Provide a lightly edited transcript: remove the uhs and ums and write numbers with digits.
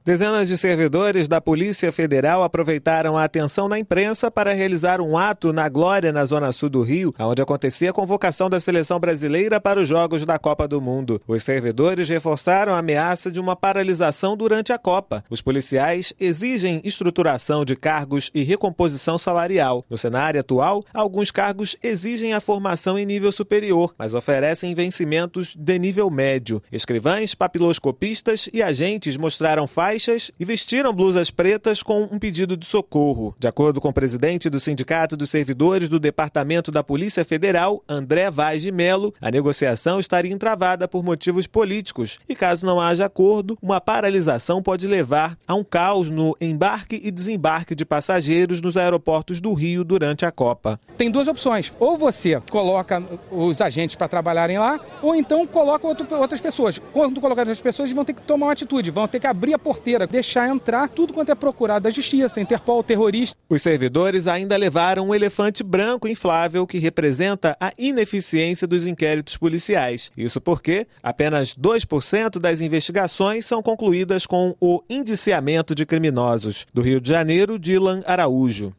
Dezenas de servidores da Polícia Federal aproveitaram a atenção na imprensa para realizar um ato na Glória, na zona sul do Rio, onde acontecia a convocação da seleção brasileira para os Jogos da Copa do Mundo. Os servidores reforçaram a ameaça de uma paralisação durante a Copa. Os policiais exigem estruturação de cargos e recomposição salarial. No cenário atual, alguns cargos exigem a formação em nível superior, mas oferecem vencimentos de nível médio. Escrivães, papiloscopistas e agentes mostraram faixas e vestiram blusas pretas com um pedido de socorro. De acordo com o presidente do Sindicato dos Servidores do Departamento da Polícia Federal, André Vaz de Melo, a negociação estaria entravada por motivos políticos e, caso não haja acordo, uma paralisação pode levar a um caos no embarque e desembarque de passageiros nos aeroportos do Rio durante a Copa. Tem duas opções. Ou você coloca os agentes para trabalharem lá, ou então coloca outras pessoas. Quando colocar outras pessoas, eles vão ter que tomar uma atitude, vão ter que abrir a porteira, deixar entrar tudo quanto é procurado da justiça, Interpol, terrorista. Os servidores ainda levaram um elefante branco inflável que representa a ineficiência dos inquéritos policiais. Isso porque apenas 2% das investigações são concluídas com o indiciamento de criminosos. Do Rio de Janeiro, Dylan Araújo.